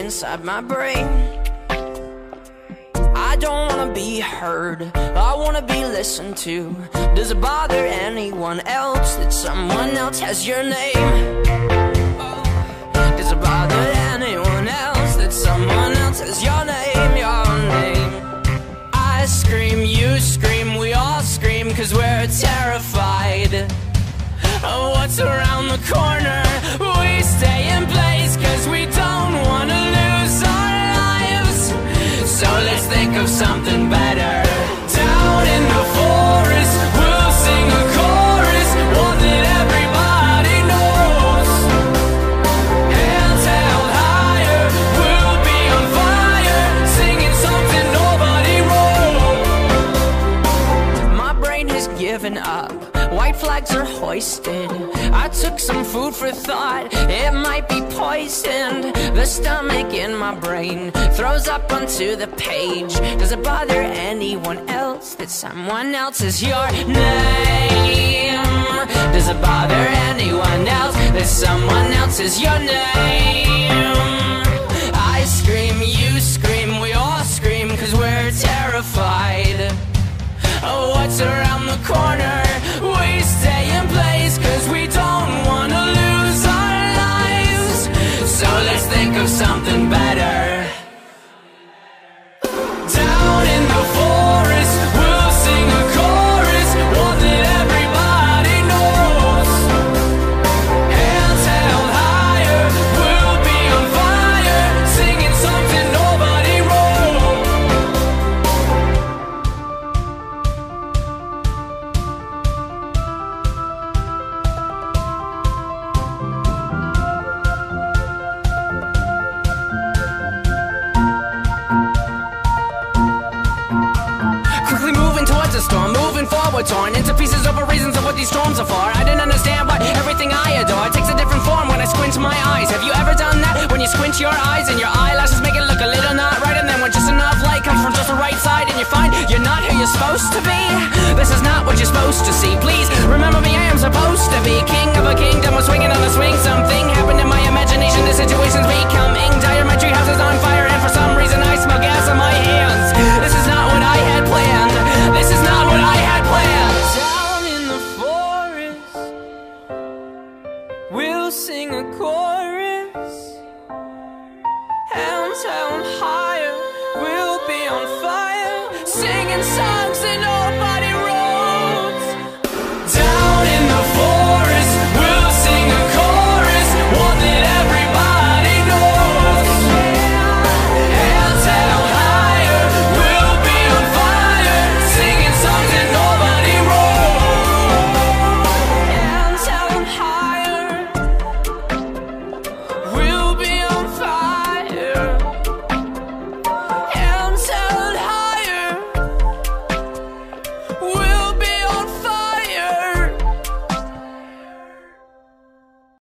inside my brain. I don't wanna be heard, I wanna be listened to. Does it bother anyone else that someone else has your name? Does it bother anyone else that someone else has your name, your name? I scream, you scream, we all scream, cause we're terrified of what's around the corner. We stay in place cause we don't wanna lose our lives. So let's think of something better. Down in the forest, we'll sing a chorus, one that everybody knows. Hands held higher, we'll be on fire, singing something nobody wrote. My brain has given up, white flags are hoisted. I took some food for thought, it might be poisoned. The stomach in my brain throws up onto the page. Does it bother anyone else that someone else is your name? Does it bother anyone else that someone else is your name? I scream, you scream, we all scream, cause we're terrified of what's around the corner. We stay in place cause we don't wanna lose our lives. So let's think of something better. Down in the forest, we'll sing a chorus, one that everybody knows. Hands held higher, we'll be on fire, singing something nobody wrote. Quickly moving towards a storm, moving forward, torn into pieces over reasons of what these storms are for. I didn't understand why everything I adore takes a different form when I squint my eyes. Have you ever done that? When you squint your eyes and your eyelashes make it look a little not right, and then when just enough light comes from just the right side and you find you're not who you're supposed to be. This is not what you're supposed to see. Please